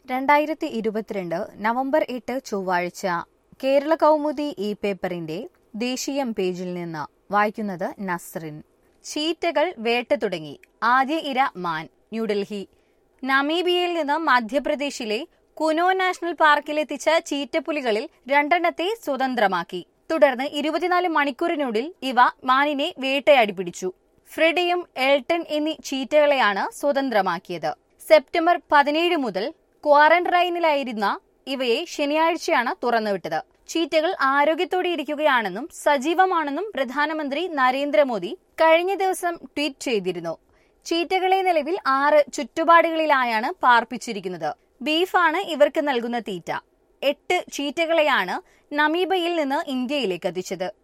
2022 November 8 ചൊവ്വാഴ്ച കേരള കൗമുദി ഈ പേപ്പറിന്റെ ദേശീയം പേജിൽ നിന്ന് വായിക്കുന്നത് നസ്റിൻ. ചീറ്റകൾ വേട്ട തുടങ്ങി. ആദ്യ ഇര മാൻ. ന്യൂഡൽഹി. നമീബിയയിൽ നിന്ന് മധ്യപ്രദേശിലെ കുനോ നാഷണൽ പാർക്കിലെത്തിച്ച ചീറ്റപ്പുലികളിൽ 2 സ്വതന്ത്രമാക്കി. തുടർന്ന് 24 മണിക്കൂറിനുള്ളിൽ ഇവ മാനിനെ വേട്ടയാടി പിടിച്ചു. ഫ്രെഡിയും എൽട്ടൺ എന്നീ ചീറ്റകളെയാണ് സ്വതന്ത്രമാക്കിയത്. സെപ്റ്റംബർ 17 മുതൽ ക്വാറന്റൈനിലായിരുന്ന ഇവയെ ശനിയാഴ്ചയാണ് തുറന്നുവിട്ടത്. ചീറ്റകൾ ആരോഗ്യത്തോടെ ഇരിക്കുകയാണെന്നും സജീവമാണെന്നും പ്രധാനമന്ത്രി നരേന്ദ്രമോദി കഴിഞ്ഞ ദിവസം ട്വീറ്റ് ചെയ്തിരുന്നു. ചീറ്റകളെ നിലവിൽ 6 ചുറ്റുപാടുകളിലായാണ് പാർപ്പിച്ചിരിക്കുന്നത്. ബീഫാണ് ഇവർക്ക് നൽകുന്ന തീറ്റ. 8 ചീറ്റകളെയാണ് നമീബിയയിൽ നിന്ന് ഇന്ത്യയിലേക്ക് എത്തിച്ചത്.